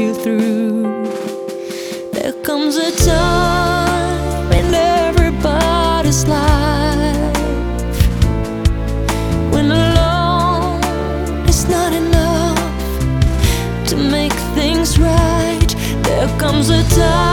you through. There comes a time in everybody's life when alone is not enough to make things right. There comes a time